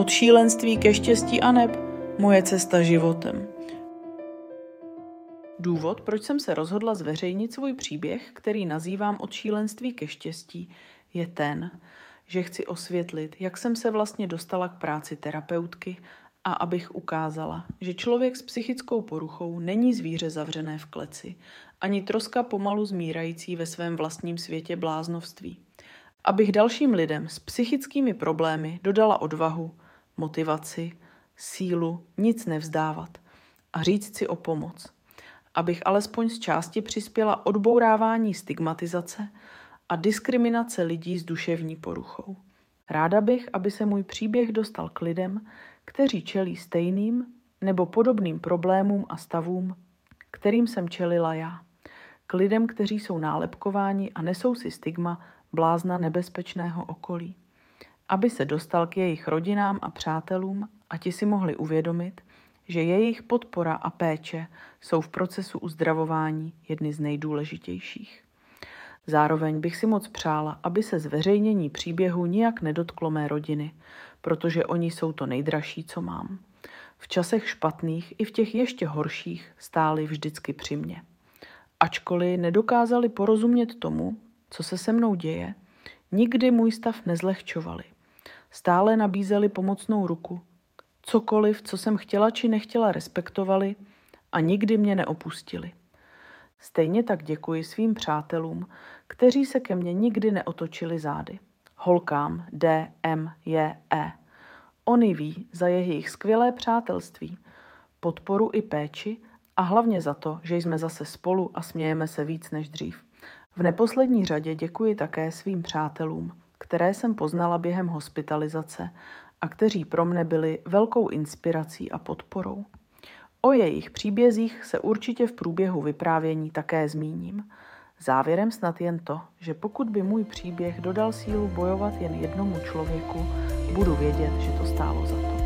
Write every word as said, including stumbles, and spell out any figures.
Od šílenství ke štěstí aneb moje cesta životem. Důvod, proč jsem se rozhodla zveřejnit svůj příběh, který nazývám Od šílenství ke štěstí, je ten, že chci osvětlit, jak jsem se vlastně dostala k práci terapeutky a abych ukázala, že člověk s psychickou poruchou není zvíře zavřené v kleci, ani troska pomalu zmírající ve svém vlastním světě bláznovství. Abych dalším lidem s psychickými problémy dodala odvahu, motivaci, sílu nic nevzdávat a říct si o pomoc. Abych alespoň z části přispěla odbourávání stigmatizace a diskriminace lidí s duševní poruchou. Ráda bych, aby se můj příběh dostal k lidem, kteří čelí stejným nebo podobným problémům a stavům, kterým jsem čelila já. K lidem, kteří jsou nálepkováni a nesou si stigma blázna nebezpečného okolí. Aby se dostal k jejich rodinám a přátelům a ti si mohli uvědomit, že jejich podpora a péče jsou v procesu uzdravování jedny z nejdůležitějších. Zároveň bych si moc přála, aby se zveřejnění příběhu nijak nedotklo mé rodiny, protože oni jsou to nejdražší, co mám. V časech špatných i v těch ještě horších stáli vždycky při mně. Ačkoliv nedokázali porozumět tomu, co se se mnou děje, nikdy můj stav nezlehčovali. Stále nabízeli pomocnou ruku. Cokoliv, co jsem chtěla či nechtěla, respektovali a nikdy mě neopustili. Stejně tak děkuji svým přátelům, kteří se ke mně nikdy neotočili zády. Holkám D, M, J, E. Oni ví za jejich skvělé přátelství, podporu i péči a hlavně za to, že jsme zase spolu a smějeme se víc než dřív. V neposlední řadě děkuji také svým přátelům, které jsem poznala během hospitalizace a kteří pro mne byli velkou inspirací a podporou. O jejich příbězích se určitě v průběhu vyprávění také zmíním. Závěrem snad jen to, že pokud by můj příběh dodal sílu bojovat jen jednomu člověku, budu vědět, že to stálo za to.